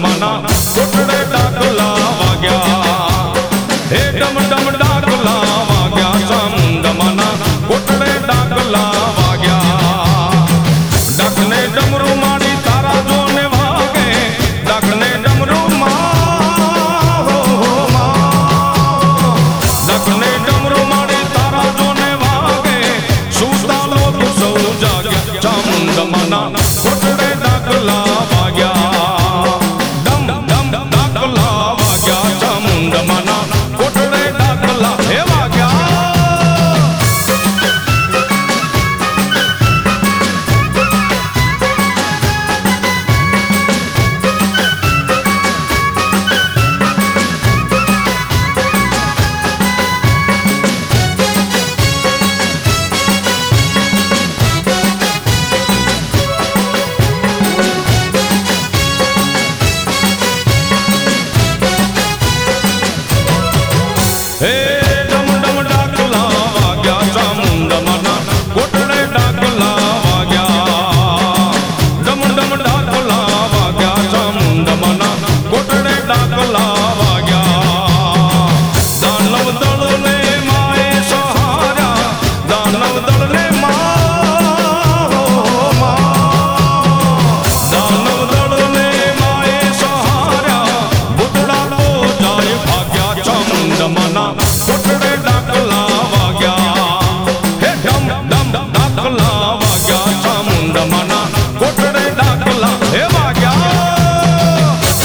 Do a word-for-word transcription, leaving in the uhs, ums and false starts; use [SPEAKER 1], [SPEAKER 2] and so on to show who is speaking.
[SPEAKER 1] ચામુંડમાના કોટડે ડાકલા વાગ્યા હે ડમ ડમ ડાકલા વાગ્યા ચામુંડમાના કોટડે ડાકલા વાગ્યા ડાકને ડમરૂ માડી તારા જોને વાગે ડાકને ડમરૂ માં હો હો માં ડાકને ડમરૂ માડી તારા જોને વાગે સુતા લોકો સૌ જાગ્યા ચામુંડમાના કોટડે ડાકલા વાગ્યા ડમ ડમ ડાકલા વાગ્યા ચામુંડમાના કોટડે ડાકલા હે વાગ્યા હે ડમ ડમ ડાકલા વાગ્યા ચામુંડમાના કોટડે ડાકલા વાગ્યા ડમ ડમ ડાકલા